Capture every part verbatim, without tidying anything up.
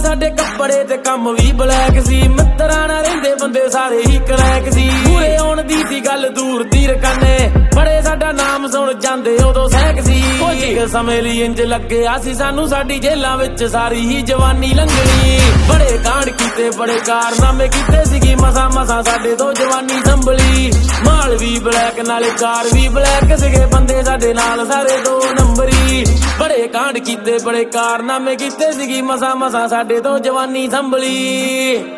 ਸਾਡੇ ਕੱਪੜੇ ਤੇ ਕੰਮ ਵੀ ਬਲੈਕ ਸੀ। ਮਿੱਤਰਾਂ ਨਾਲ ਰਹਿੰਦੇ ਬੰਦੇ ਸਾਰੇ ਹੀ ਕਰੈਕ ਸੀ। ਪੂਰੇ ਆਉਣ ਦੀ ਸੀ ਗੱਲ ਦੂਰ ਦੀ ਰਕਾਨੇ, ਬੜੇ ਸਾਡਾ ਨਾਮ ਸੁਣ ਜਾਂਦੇ ਉਦੋਂ ਸਹਿਕ ਸੀ। ਕੁਝ ਸਮੇਂ ਲਈ ਇੰਜ ਲੱਗਿਆ ਸੀ ਸਾਨੂੰ ਸਾਡੀ ਜੇਲਾਂ ਵਿੱਚ ਸਾਰੀ ਹੀ ਜਵਾਨੀ ਲੰਘਣੀ। ਬੜੇ ਕਾਂਡ ਕੀਤੇ ਬੜੇ ਕਾਰਨਾਮੇ ਕੀਤੇ ਸੀਗੀ, ਮਸਾਂ ਮਸਾਂ ਸਾਡੇ ਤੋਂ ਜਵਾਨੀ ਸੰਭਲੀ। ਮਾਲ ਵੀ ਬਲੈਕ ਨਾਲੇ ਕਾਰ ਵੀ ਬਲੈਕ ਸੀਗੇ, ਬੰਦੇ ਸਾਡੇ ਨਾਲ ਸਾਰੇ ਦੋ ਨੰਬਰੀ। ਬੜੇ ਕਾਂਡ ਕੀਤੇ ਬੜੇ ਕਾਰਨਾਮੇ ਕੀਤੇ ਸੀਗੀ, ਮਸਾਂ ਮਸਾਂ ਸਾਡੇ ਤੋਂ ਜਵਾਨੀ ਸੰਭਲੀ।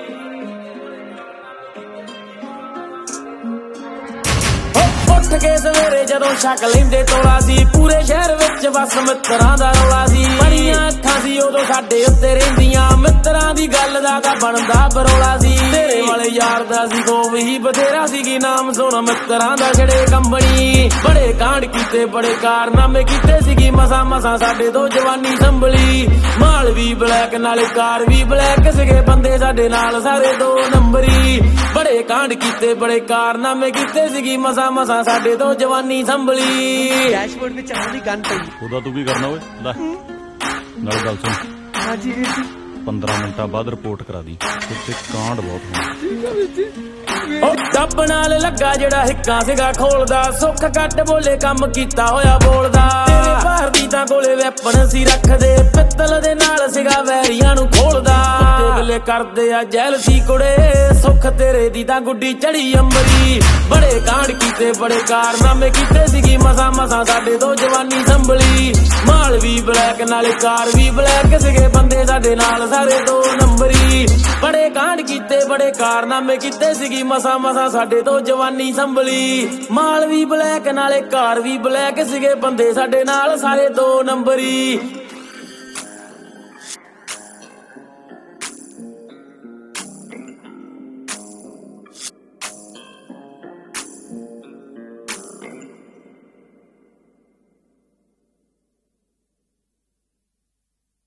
ਉੱਠ ਕੇ ਸਵੇਰੇ ਜਦੋਂ ਛਕ ਲੈਂਦੇ ਤੋਲਾ ਸੀ, ਪੂਰੇ ਸ਼ਹਿਰ ਵਿੱਚ ਬਸ ਮਿੱਤਰਾਂ ਦਾ ਰੌਲਾ ਸੀ। ਬੜੀਆਂ ਅੱਖਾਂ ਸੀ ਉਦੋਂ ਸਾਡੇ ਉੱਤੇ ਰਹਿੰਦੀਆਂ, ਮਿੱਤਰਾਂ ਦੀ ਗੱਲ ਦਾ ਤਾਂ ਬਣਦਾ ਬਰੌਲਾ ਸੀ। ਤੇਰੇ ਵਾਲੇ ਯਾਰ ਦਾ ਸੀ ਖੋਬ ਹੀ ਬਥੇਰਾ ਸੀਗੀ, ਨਾਮ ਸੁਣ ਮਿੱਤਰਾਂ ਦਾ ਛੜੇ ਕੰਬਣੀ। ਬੜੇ ਕਾਂਡ ਕੀਤੇ ਬੜੇ ਕਾਰਨਾਮੇ ਕੀਤੇ ਸੀਗੀ, ਮਸਾਂ ਮਸਾਂ ਸਾਡੇ ਤੋਂ ਜਵਾਨੀ ਸੰਭਲੀ। ਮਾਲ ਵੀ ਬਲੈਕ ਨਾਲੇ ਕਾਰ ਵੀ ਬਲੈਕ ਸੀਗੇ, ਬੰਦੇ ਸਾਡੇ ਨਾਲ ਸਾਰੇ ਦੋ ਨੰਬਰੀ। ਬੜੇ ਕਾਂਡ ਕੀਤੇ ਬੜੇ ਕਾਰਨਾਮੇ ਕੀਤੇ ਸੀਗੀ, ਮਸਾਂ ਮਸਾਂ ਸਾਡੇ ਤੋਂ ਜਵਾਨੀ ਸੰਭਲੀ। ਡੈਸ਼ਬੋਰਡ ਵਿੱਚ ਆਉਂਦੀ ਗਨ ਪਈ, ਉਹਦਾ ਤੂੰ ਕੀ ਕਰਨਾ ਓਏ? ਲੈ ਨਾਲ ਗੱਲ ਸੁਣ, ਹਾਂਜੀ ਵੀਰ ਜੀ। ਪੰਦਰਾਂ ਮਿੰਟਾਂ ਬਾਅਦ ਰਿਪੋਰਟ ਕਰਾ ਦੀ, ਉੱਥੇ ਕਾਂਡ ਬਹੁਤ ਹੋਣਾ। ਠੀਕ ਆ ਵੀਰ ਜੀ। ਉਹ ਡੱਬ ਨਾਲ ਲੱਗਾ ਜਿਹੜਾ ਹਿੱਕਾਂ ਸੀਗਾ ਖੋਲਦਾ, ਸੁੱਖ ਕੱਟ ਬੋਲੇ ਕੰਮ ਕੀਤਾ ਹੋਇਆ ਬੋਲਦਾ। ਤੇਰੇ ਭਾਰ ਦੀ ਤਾਂ ਕੋਲੇ ਵੈਪਨ ਸੀ ਰੱਖਦੇ, ਪਿੱਤਲ ਦੇ ਨਾਲ ਸੀਗਾ ਵੈਰੀਆਂ ਨੂੰ ਖੋਲਦਾ। ਕੁੱਤੇ ਵੇਲੇ ਕਰਦੇ ਆ ਜੈਲ ਸੀ ਕੁੜੇ, ਸੁੱਖ ਤੇਰੇ ਦੀ ਤਾਂ ਗੁੱਡੀ ਚੜੀ ਅੰਬਰੀ। ਬੜੇ ਕਾਂਡ ਕੀਤੇ ਬੜੇ ਕਾਰਨਾਮੇ ਕੀਤੇ ਸੀਗੀ, ਮਸਾਂ ਮਸਾਂ ਸਾਡੇ ਤੋਂ ਜਵਾਨੀ ਸੰਭਲੀ। ਮਾਲ ਵੀ ਬਲੈਕ ਨਾਲੇ ਕਾਰ ਵੀ ਬਲੈਕ ਸੀਗੇ, ਬੰਦੇ ਸਾਡੇ ਨਾਲ ਸਾਰੇ ਦੋ ਨੰਬਰੀ। ਬੜੇ ਕਾਂਡ ਕੀਤੇ ਬੜੇ ਕਾਰਨਾਮੇ ਕੀਤੇ ਸੀਗੀ, ਮਸਾਂ ਮਸਾਂ ਸਾਡੇ ਤੋਂ ਜਵਾਨੀ ਸੰਭਲੀ। ਮਾਲ ਵੀ ਬਲੈਕ ਨਾਲੇ ਕਾਰ ਵੀ ਬਲੈਕ ਸੀਗੇ, ਬੰਦੇ ਸਾਡੇ ਨਾਲ ਸਾਰੇ ਦੋ ਨੰਬਰੀ।